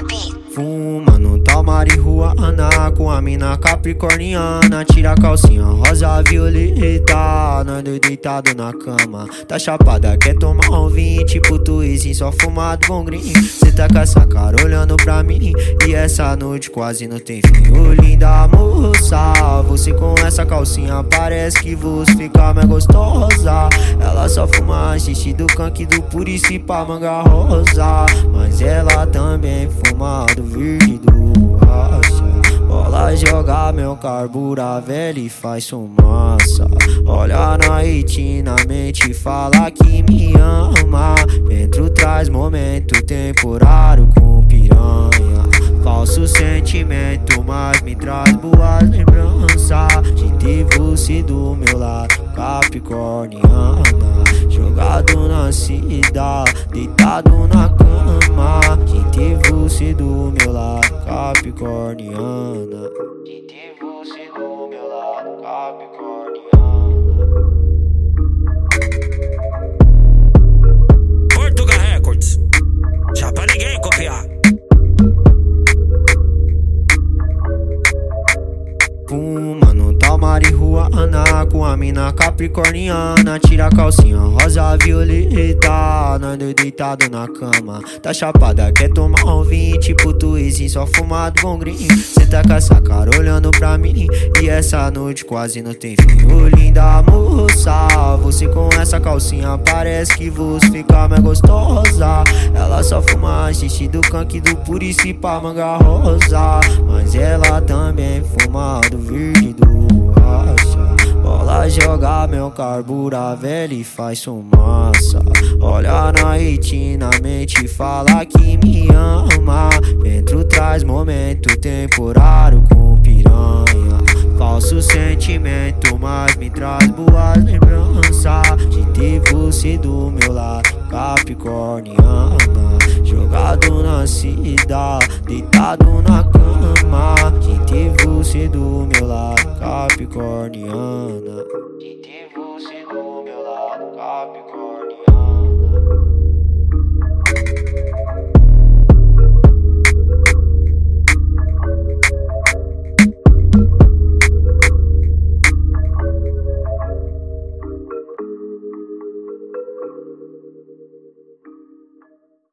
Fuma no tal marihuana com a mina capricorniana. Tira a calcinha rosa violeta, nós dois deitado na cama. Tá chapada, quer tomar um vinho, tipo twist, só fumado com green. Cê tá com essa cara olhando pra mim, e essa noite quase não tem fim. Ô linda moça, você com essa calcinha parece que você fica mais gostosa. Ela só fuma xixi do canque do Purici pra manga rosa, mas ela também fuma do verde do racha. Bola joga meu carbura velho e faz fumaça. Olha na retina, mente fala que me ama. Dentro traz momento temporário com piranha. Falso sentimento, mas me traz boas lembranças de ter você do meu lado, capricorniana. Jogado na cidade, deitado na cama, de ter você do meu lado, capricorniana. De ter você do meu lado, capricorniana. Portugal Records, já pra ninguém copiar. Fuma no tal marihuana com a mina capricorniana. Tira a calcinha rosa violeta, nós dois deitado na cama. Tá chapada, quer tomar um vinho, tipo twist, só fumado com green. Cê tá com essa cara olhando pra mim, e essa noite quase não tem fim. Ô linda moça, você com essa calcinha parece que você fica mais gostosa. Ela só fuma xixi do canque do Purici pra manga rosa, mas ela também fuma do verde do racha. Bola joga meu carbura velho e faz fumaça. Olha na retina, mente fala que me ama. Dentro traz momento temporário com piranha. Falso sentimento, mas me traz boas lembranças de ter você do meu lado, capricorniana. Jogado na cidade, deitado na cama, de ter você do meu lado, capricorniana. De ter você do meu lado, capricorniana.